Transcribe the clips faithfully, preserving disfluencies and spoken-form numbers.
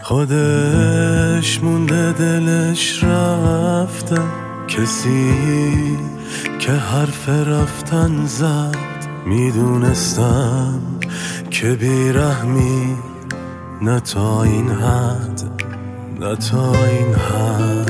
خودش مونده دلش رفته، کسی که حرف رفتن زد. میدونستم که بیرحمی نه تا این حد، نه تا این حد.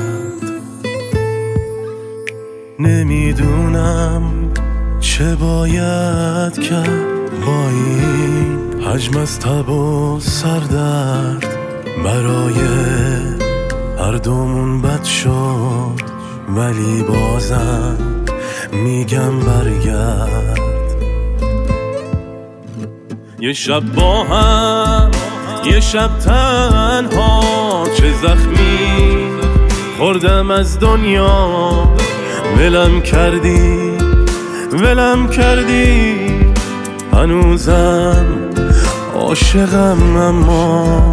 نمیدونم چه باید کرد با این حجم از تب و سردرد. برای هر دومون بد شد ولی بازم میگم برگرد. یه شب با هم، یه شب تنها، چه زخمی خوردم از دنیا. ولم کردی، ولم کردی، هنوزم عاشقم. اما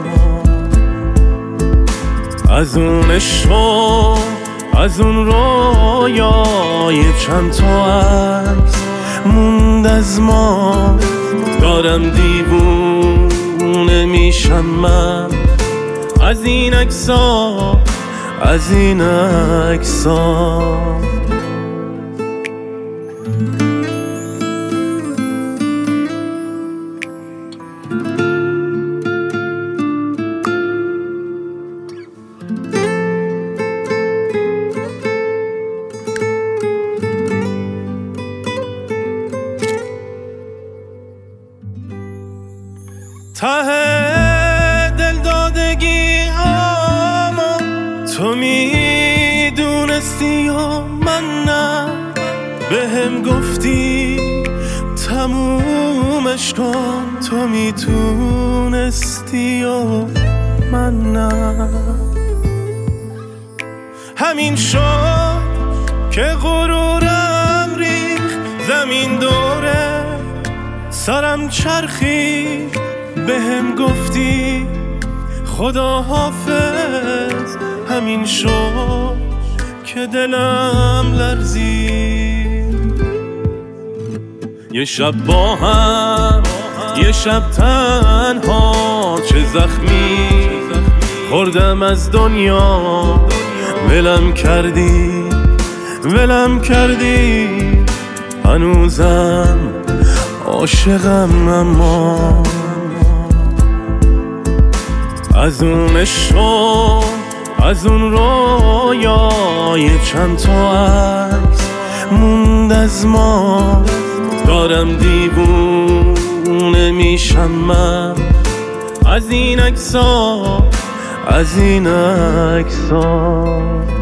از اون عشق، از اون رویای چند تا عکس موند از ما. دارم دیوونه میشم من از این عکس‌ها، از این عکس‌ها. ته دل دادگی اما تو میدونستی و من نه. بهم گفتی تمومش کن، تو میتونستی و من نه. همین شد که غرورم ریخ، زمین دوره سرم چرخید. بهم گفتی خدا حافظ، همین شد که دلم لرزید. یه شب با هم، یه شب تنها، چه زخمی خوردم از دنیا. ولم کردی، ولم کردی، هنوزم عاشقم. اما از اون عشق، از اون رویای چند تا عکس موند از ما. دارم دیوونه میشم من از این عکس‌ها، از این عکس‌ها.